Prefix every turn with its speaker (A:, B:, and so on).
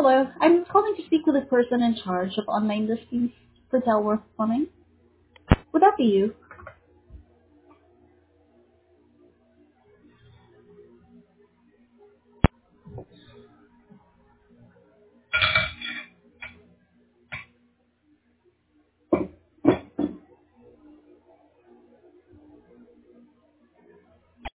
A: Hello, I'm calling to speak with the person in charge of online listings for Telworth Plumbing. Would that be you?